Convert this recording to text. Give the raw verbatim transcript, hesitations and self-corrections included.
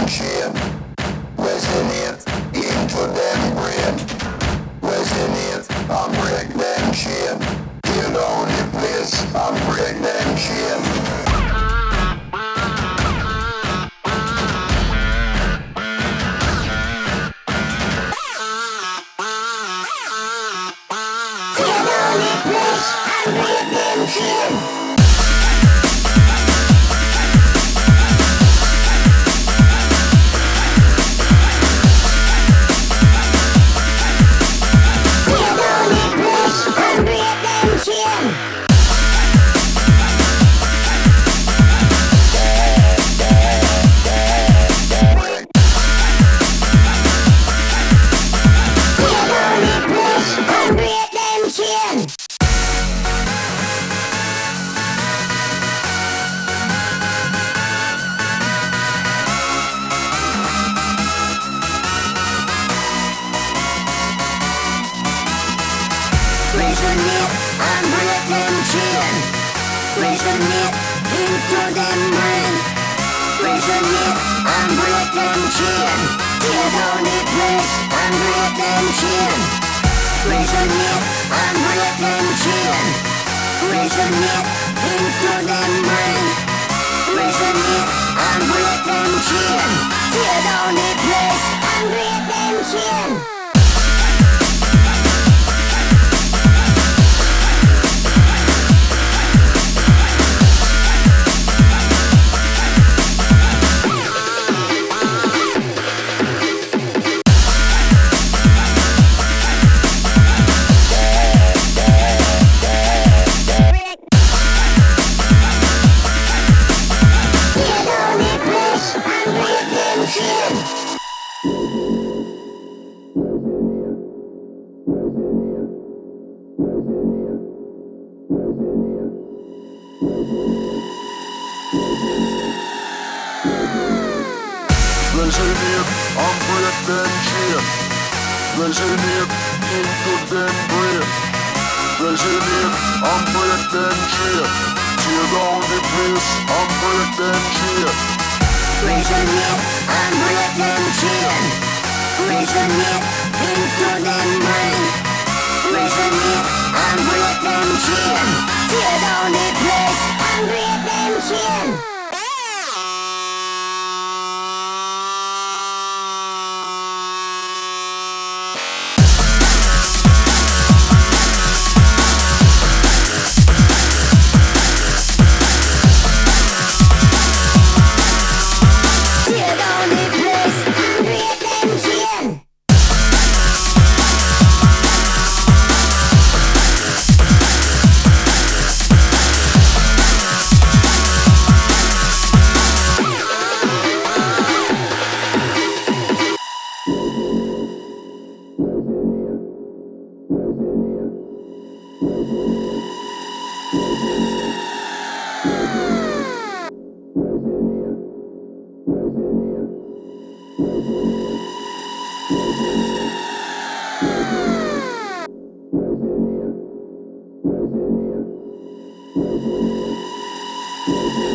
chain. Resonate into them brain. Resonate and break them chain. Tear down the place and break them chain. Tear down the place and break them chain. Resonate and break them chain. Resonate into them brain. Resonate and break them chain. Tear down the place and break them chain. Resonate and break them chain. Resonate into them brain. Resonate and break them chain. Tear down the place and break them chain. Resonate and break them chain. Resonate into them brain. Resonate and break them chain. Tear down the place and break them chain. Resonate and break them chain. Resonate into them brain. Resonate and break them chain. Tear down the place and break them chain. We'll be right back.